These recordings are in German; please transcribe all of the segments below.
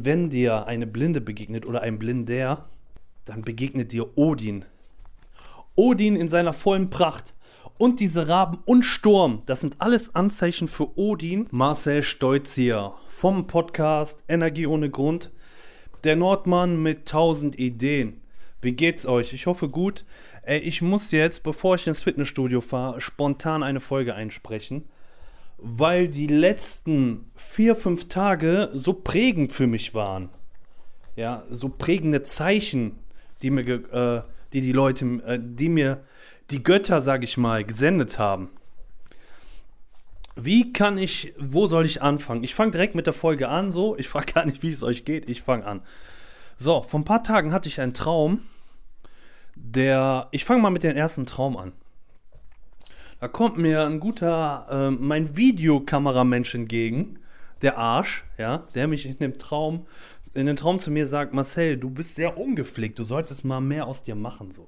wenn dir eine Blinde begegnet oder ein Blinder, dann begegnet dir Odin. Odin in seiner vollen Pracht. Und diese Raben und Sturm, das sind alles Anzeichen für Odin. Marcel Stolz hier vom Podcast Energie ohne Grund. Der Nordmann mit 1000 Ideen. Wie geht's euch? Ich hoffe gut. Ich muss jetzt, bevor ich ins Fitnessstudio fahre, spontan eine Folge einsprechen, weil die letzten 4-5 Tage so prägend für mich waren. Ja, so prägende Zeichen, die mir die Götter, sag ich mal, gesendet haben. Wo soll ich anfangen? Ich fange direkt mit der Folge an, so. Ich frage gar nicht, wie es euch geht. Ich fange an. So, vor ein paar Tagen hatte ich einen Traum, ich fange mal mit dem ersten Traum an. Da kommt mir ein guter, mein Videokameramensch entgegen, der Arsch, ja, der mich in den Traum zu mir sagt, Marcel, du bist sehr ungepflegt, du solltest mal mehr aus dir machen, so.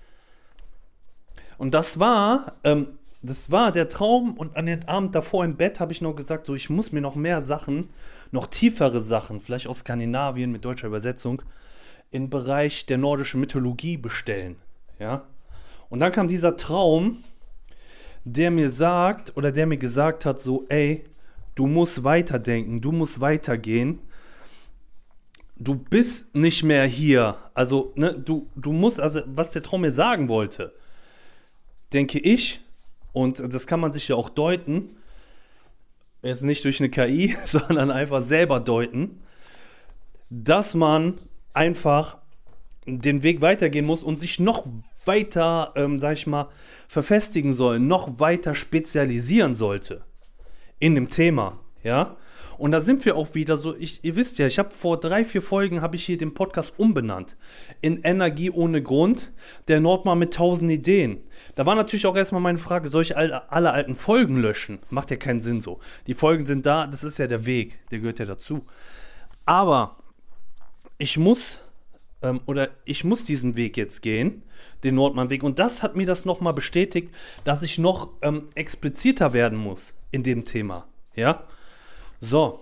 Und das war der Traum, und an den Abend davor im Bett habe ich noch gesagt, so, ich muss mir noch mehr Sachen, noch tiefere Sachen, vielleicht aus Skandinavien mit deutscher Übersetzung, im Bereich der nordischen Mythologie bestellen, ja. Und dann kam dieser Traum, der mir gesagt hat, so, ey, du musst weiterdenken, du musst weitergehen, du bist nicht mehr hier, also, ne, du musst, also, was der Traum mir sagen wollte, denke ich, und das kann man sich ja auch deuten, jetzt nicht durch eine KI, sondern einfach selber deuten, dass man einfach den Weg weitergehen muss und sich noch weiter, sag ich mal, verfestigen soll, noch weiter spezialisieren sollte in dem Thema, ja. Und da sind wir auch wieder so, ihr wisst ja, ich habe vor 3-4 Folgen, habe ich hier den Podcast umbenannt in Energie ohne Grund, der Nordmann mit 1000 Ideen. Da war natürlich auch erstmal meine Frage, soll ich alle alten Folgen löschen? Macht ja keinen Sinn so. Die Folgen sind da, das ist ja der Weg, der gehört ja dazu. Aber ich muss diesen Weg jetzt gehen, den Nordmann-Weg. Und das hat mir das nochmal bestätigt, dass ich noch expliziter werden muss in dem Thema, ja. So,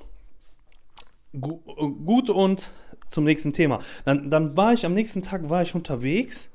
gut, und zum nächsten Thema. Dann war ich am nächsten Tag unterwegs.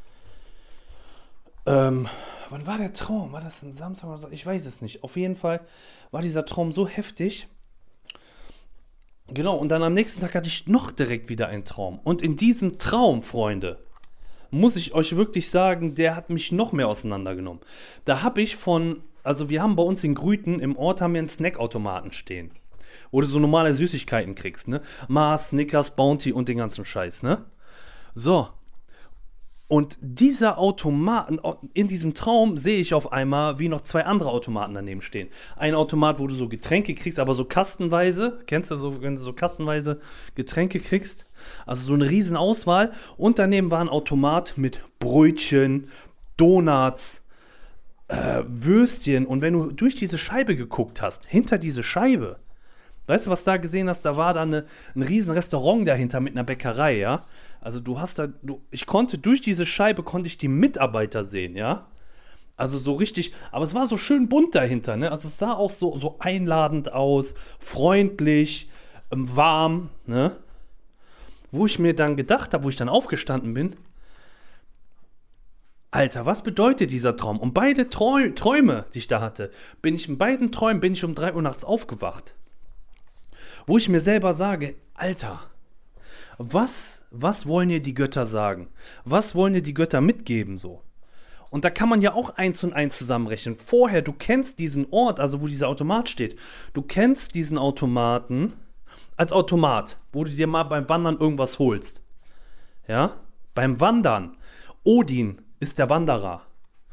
Wann war der Traum? War das ein Samstag oder so? Ich weiß es nicht. Auf jeden Fall war dieser Traum so heftig. Genau, und dann am nächsten Tag hatte ich noch direkt wieder einen Traum. Und in diesem Traum, Freunde, muss ich euch wirklich sagen, der hat mich noch mehr auseinandergenommen. Da habe ich wir haben bei uns in Grüten im Ort haben wir einen Snackautomaten stehen, wo du so normale Süßigkeiten kriegst, ne? Mars, Snickers, Bounty und den ganzen Scheiß, ne? So. Und dieser Automaten, in diesem Traum sehe ich auf einmal, wie noch 2 andere Automaten daneben stehen. Ein Automat, wo du so Getränke kriegst, aber so kastenweise. Kennst du so, wenn du so kastenweise Getränke kriegst? Also so eine riesen Auswahl. Und daneben war ein Automat mit Brötchen, Donuts, Würstchen. Und wenn du durch diese Scheibe geguckt hast, hinter diese Scheibe, weißt du, was du da gesehen hast? Da war ein riesen Restaurant dahinter mit einer Bäckerei, ja? Also ich konnte durch diese Scheibe, die Mitarbeiter sehen, ja? Also so richtig, aber es war so schön bunt dahinter, ne? Also es sah auch so einladend aus, freundlich, warm, ne? Wo ich mir dann gedacht habe, wo ich dann aufgestanden bin, Alter, was bedeutet dieser Traum? Und beide Träume, die ich da hatte, in beiden Träumen bin ich um 3 Uhr nachts aufgewacht. Wo ich mir selber sage, Alter, was wollen dir die Götter sagen? Was wollen dir die Götter mitgeben so? Und da kann man ja auch 1 und 1 zusammenrechnen. Vorher, du kennst diesen Ort, also wo dieser Automat steht. Du kennst diesen Automaten als Automat, wo du dir mal beim Wandern irgendwas holst. Ja? Beim Wandern. Odin ist der Wanderer.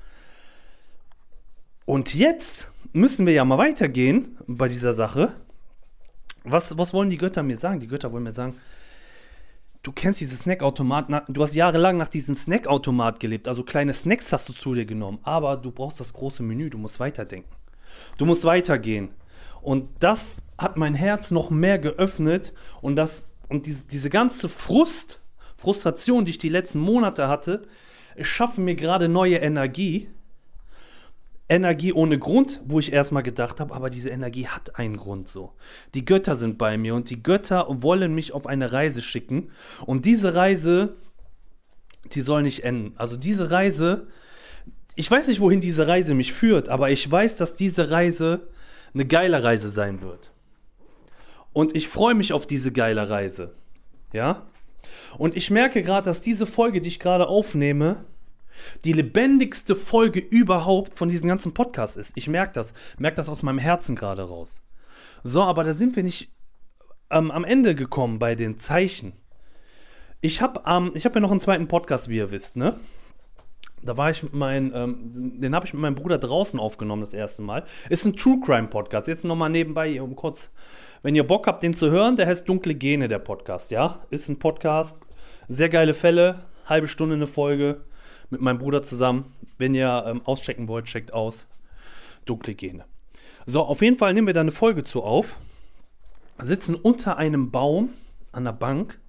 Und jetzt müssen wir ja mal weitergehen bei dieser Sache. Was wollen die Götter mir sagen? Die Götter wollen mir sagen, du kennst diese Snackautomat, du hast jahrelang nach diesem Snackautomat gelebt, also kleine Snacks hast du zu dir genommen, aber du brauchst das große Menü, du musst weiterdenken. Du musst weitergehen. Und das hat mein Herz noch mehr geöffnet und diese ganze Frustration, die ich die letzten Monate hatte, schaffen mir gerade neue Energie, Energie ohne Grund, wo ich erstmal gedacht habe, aber diese Energie hat einen Grund so. Die Götter sind bei mir und die Götter wollen mich auf eine Reise schicken. Und diese Reise, die soll nicht enden. Also diese Reise, ich weiß nicht, wohin diese Reise mich führt, aber ich weiß, dass diese Reise eine geile Reise sein wird. Und ich freue mich auf diese geile Reise. Ja? Und ich merke gerade, dass diese Folge, die ich gerade aufnehme, die lebendigste Folge überhaupt von diesem ganzen Podcast ist. Ich merke das aus meinem Herzen gerade raus. So, aber da sind wir nicht am Ende gekommen bei den Zeichen. Ich hab ja noch einen zweiten Podcast, wie ihr wisst, ne? Da war ich den habe ich mit meinem Bruder draußen aufgenommen das erste Mal. Ist ein True Crime Podcast. Jetzt nochmal nebenbei, um kurz, wenn ihr Bock habt, den zu hören, der heißt Dunkle Gene, der Podcast, ja? Ist ein Podcast, sehr geile Fälle, halbe Stunde eine Folge mit meinem Bruder zusammen. Wenn ihr auschecken wollt, checkt aus. Dunkle Gene. So, auf jeden Fall nehmen wir da eine Folge zu auf. Sitzen unter einem Baum an der Bank.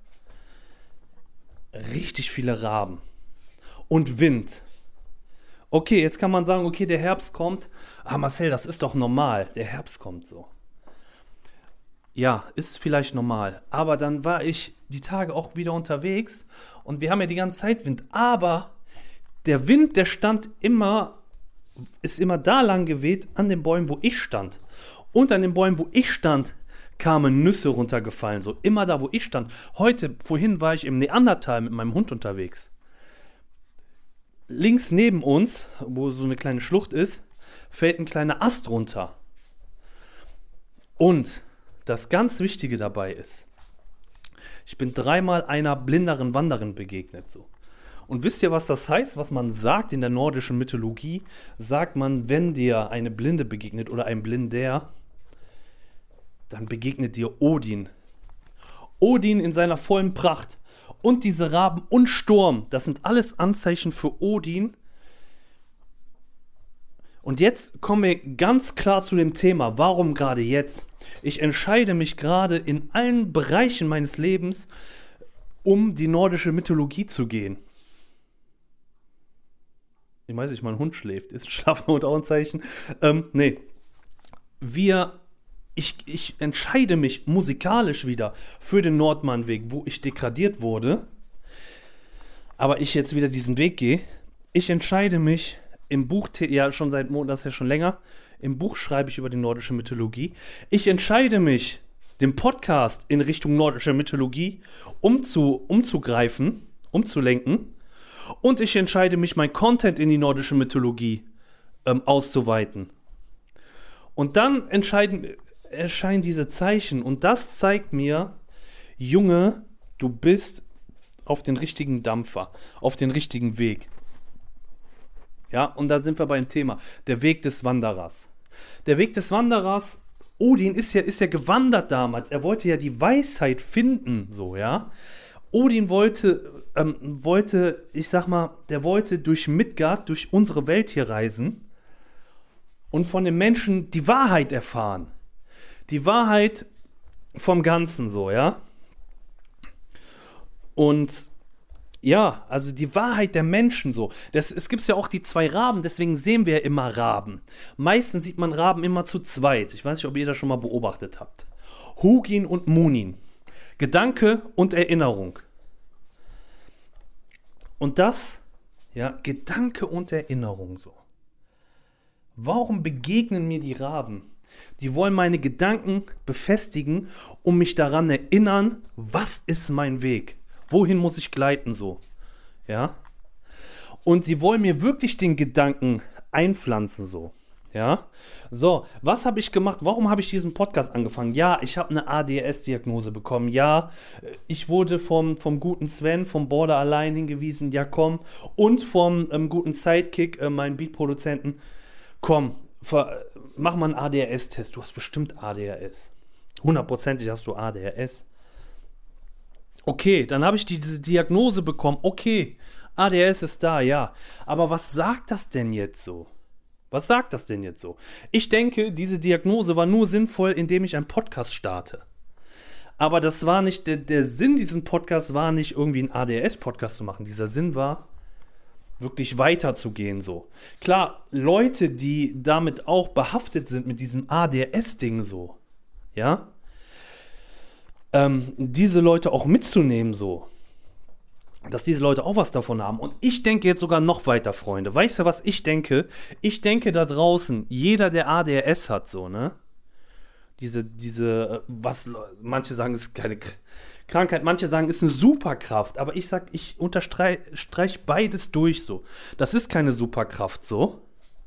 Richtig viele Raben. Und Wind. Okay, jetzt kann man sagen, okay, der Herbst kommt. Ah, Marcel, das ist doch normal. Der Herbst kommt so. Ja, ist vielleicht normal. Aber dann war ich die Tage auch wieder unterwegs. Und wir haben ja die ganze Zeit Wind. Aber der Wind, der ist immer da lang geweht, an den Bäumen, wo ich stand. Und an den Bäumen, wo ich stand, kamen Nüsse runtergefallen. So immer da, wo ich stand. Vorhin war ich im Neandertal mit meinem Hund unterwegs. Links neben uns, wo so eine kleine Schlucht ist, fällt ein kleiner Ast runter. Und das ganz Wichtige dabei ist, ich bin 3-mal einer blinderen Wanderin begegnet. So. Und wisst ihr, was das heißt? Was man sagt in der nordischen Mythologie, sagt man, wenn dir eine Blinde begegnet oder ein Blinder, dann begegnet dir Odin. Odin in seiner vollen Pracht. Und diese Raben und Sturm, das sind alles Anzeichen für Odin. Und jetzt kommen wir ganz klar zu dem Thema. Warum gerade jetzt? Ich entscheide mich gerade in allen Bereichen meines Lebens, um die nordische Mythologie zu gehen. Ich weiß nicht, mein Hund schläft. Ist Schlafnot auch ein Zeichen? Nee. Ich entscheide mich musikalisch wieder für den Nordmannweg, wo ich degradiert wurde, aber ich jetzt wieder diesen Weg gehe. Ich entscheide mich im Buch, ja schon seit Monaten, das ist ja schon länger, im Buch schreibe ich über die nordische Mythologie. Ich entscheide mich, den Podcast in Richtung nordische Mythologie umzugreifen, umzulenken, und ich entscheide mich, mein Content in die nordische Mythologie auszuweiten. Und dann erscheinen diese Zeichen und das zeigt mir, Junge, du bist auf den richtigen Dampfer, auf den richtigen Weg. Ja, und da sind wir beim Thema, der Weg des Wanderers. Der Weg des Wanderers, Odin ist ja gewandert damals, er wollte ja die Weisheit finden, so, ja. Odin wollte, der wollte durch Midgard, durch unsere Welt hier reisen und von den Menschen die Wahrheit erfahren. Die Wahrheit vom Ganzen so, ja. Und ja, also die Wahrheit der Menschen so. Es gibt ja auch die 2 Raben, deswegen sehen wir ja immer Raben. Meistens sieht man Raben immer zu zweit. Ich weiß nicht, ob ihr das schon mal beobachtet habt. Hugin und Munin. Gedanke und Erinnerung. Und das, ja, Gedanke und Erinnerung so. Warum begegnen mir die Raben? Die wollen meine Gedanken befestigen, um mich daran erinnern, was ist mein Weg? Wohin muss ich gleiten so? Ja? Und sie wollen mir wirklich den Gedanken einpflanzen so. Ja? So, was habe ich gemacht? Warum habe ich diesen Podcast angefangen? Ja, ich habe eine ADHS-Diagnose bekommen. Ja, ich wurde vom guten Sven, vom Border allein hingewiesen. Ja, komm. Und vom guten Sidekick, meinen Beat-Produzenten. Komm, mach mal einen ADHS-Test. Du hast bestimmt ADHS. 100%ig hast du ADHS. Okay, dann habe ich diese Diagnose bekommen. Okay, ADHS ist da, ja. Aber was sagt das denn jetzt so? Was sagt das denn jetzt so? Ich denke, diese Diagnose war nur sinnvoll, indem ich einen Podcast starte. Aber das war nicht, der Sinn dieses Podcasts war nicht irgendwie einen ADHS-Podcast zu machen. Dieser Sinn war, wirklich weiterzugehen so. Klar, Leute, die damit auch behaftet sind mit diesem ADHS-Ding so, ja, diese Leute auch mitzunehmen so, dass diese Leute auch was davon haben. Und ich denke jetzt sogar noch weiter, Freunde. Weißt du, was ich denke? Ich denke da draußen, jeder, der ADHS hat so, ne, was manche sagen, ist keine Krankheit, manche sagen, ist eine Superkraft, aber ich unterstreiche beides durch so. Das ist keine Superkraft so,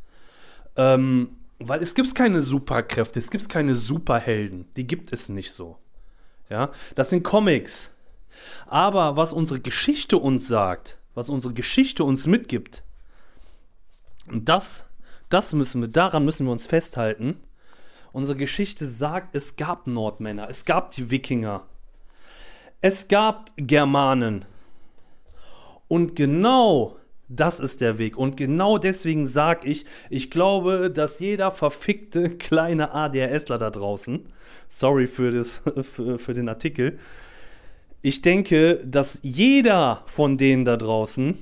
weil es gibt keine Superkräfte, es gibt keine Superhelden, die gibt es nicht so. Ja, das sind Comics. Aber was unsere Geschichte uns sagt, was unsere Geschichte uns mitgibt, und daran müssen wir uns festhalten. Unsere Geschichte sagt, es gab Nordmänner, es gab die Wikinger, es gab Germanen. Und genau das ist der Weg. Und genau deswegen sage ich glaube, dass jeder verfickte kleine ADHSler da draußen, sorry für den Artikel, ich denke, dass jeder von denen da draußen,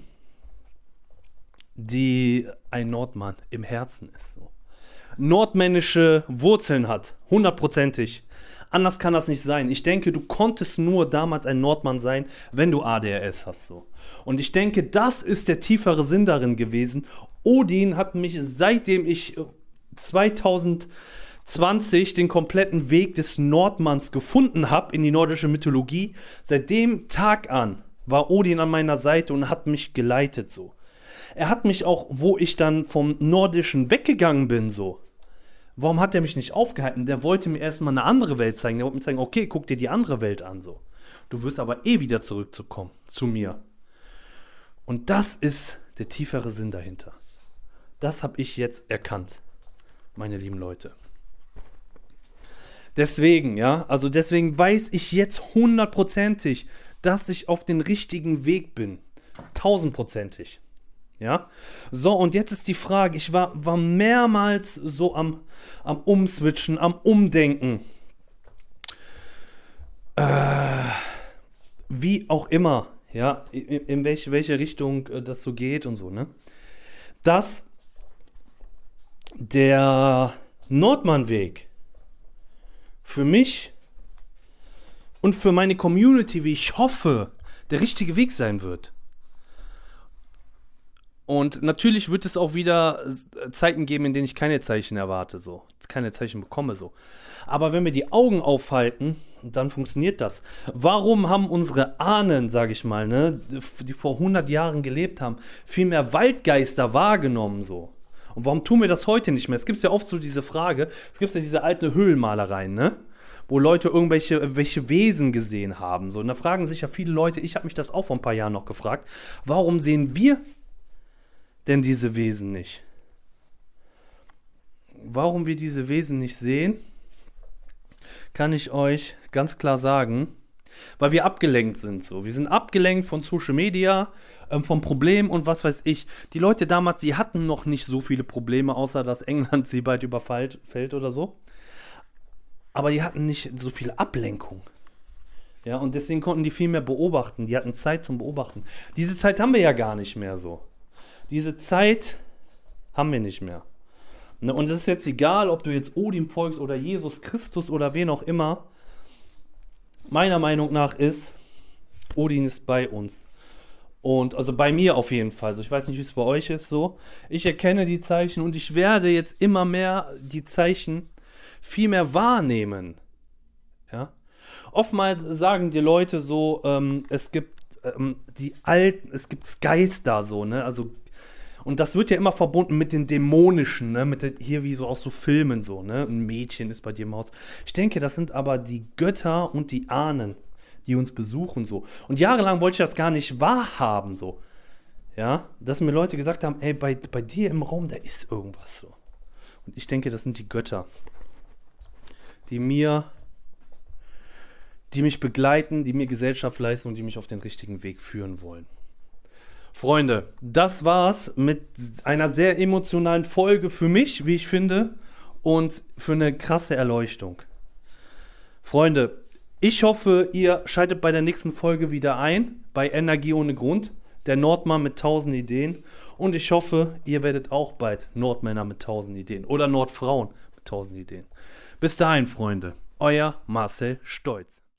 die ein Nordmann im Herzen ist, so, nordmännische Wurzeln hat, 100%. Anders kann das nicht sein. Ich denke, du konntest nur damals ein Nordmann sein, wenn du ADHS hast. So. Und ich denke, das ist der tiefere Sinn darin gewesen. Odin hat mich, seitdem ich 2020 den kompletten Weg des Nordmanns gefunden habe in die nordische Mythologie, seit dem Tag an war Odin an meiner Seite und hat mich geleitet. So. Er hat mich auch, wo ich dann vom Nordischen weggegangen bin, so. Warum hat er mich nicht aufgehalten? Der wollte mir erstmal eine andere Welt zeigen. Der wollte mir zeigen, okay, guck dir die andere Welt an, so. Du wirst aber wieder zurückzukommen zu mir. Und das ist der tiefere Sinn dahinter. Das habe ich jetzt erkannt, meine lieben Leute. Deswegen weiß ich jetzt 100%, dass ich auf den richtigen Weg bin. 1000%. Ja, so, und jetzt ist die Frage, ich war mehrmals so am Umswitchen, am Umdenken. Wie auch immer, ja, in welche Richtung das so geht und so, ne? Dass der Nordmannweg für mich und für meine Community, wie ich hoffe, der richtige Weg sein wird. Und natürlich wird es auch wieder Zeiten geben, in denen ich keine Zeichen erwarte, so. Keine Zeichen bekomme, so. Aber wenn wir die Augen aufhalten, dann funktioniert das. Warum haben unsere Ahnen, sage ich mal, ne, die vor 100 Jahren gelebt haben, viel mehr Waldgeister wahrgenommen, so? Und warum tun wir das heute nicht mehr? Es gibt ja oft so diese Frage, es gibt ja diese alte Höhlenmalereien, ne? Wo Leute welche Wesen gesehen haben, so. Und da fragen sich ja viele Leute, ich habe mich das auch vor ein paar Jahren noch gefragt, warum sehen wir denn diese Wesen nicht? Warum wir diese Wesen nicht sehen, kann ich euch ganz klar sagen, weil wir abgelenkt sind. So. Wir sind abgelenkt von Social Media, vom Problem und was weiß ich. Die Leute damals, sie hatten noch nicht so viele Probleme, außer dass England sie bald überfällt oder so. Aber die hatten nicht so viel Ablenkung. Ja, und deswegen konnten die viel mehr beobachten. Die hatten Zeit zum Beobachten. Diese Zeit haben wir ja gar nicht mehr so. Diese Zeit haben wir nicht mehr. Ne, und es ist jetzt egal, ob du jetzt Odin folgst oder Jesus Christus oder wen auch immer. Meiner Meinung nach ist, Odin ist bei uns. Und also bei mir auf jeden Fall. Also ich weiß nicht, wie es bei euch ist so. Ich erkenne die Zeichen und ich werde jetzt immer mehr die Zeichen viel mehr wahrnehmen. Ja? Oftmals sagen die Leute so, es gibt es gibt Geister so, ne? Also, und das wird ja immer verbunden mit den Dämonischen, ne? Hier wie so aus so Filmen so, ne? Ein Mädchen ist bei dir im Haus. Ich denke, das sind aber die Götter und die Ahnen, die uns besuchen so. Und jahrelang wollte ich das gar nicht wahrhaben so. Ja, dass mir Leute gesagt haben, ey, bei dir im Raum, da ist irgendwas so. Und ich denke, das sind die Götter, die mich begleiten, die mir Gesellschaft leisten und die mich auf den richtigen Weg führen wollen. Freunde, das war's mit einer sehr emotionalen Folge für mich, wie ich finde, und für eine krasse Erleuchtung. Freunde, ich hoffe, ihr schaltet bei der nächsten Folge wieder ein, bei Energie ohne Grund. der Nordmann mit 1000 Ideen. Und ich hoffe, ihr werdet auch bald Nordmänner mit 1000 Ideen oder Nordfrauen mit 1000 Ideen. Bis dahin, Freunde, euer Marcel Stolz.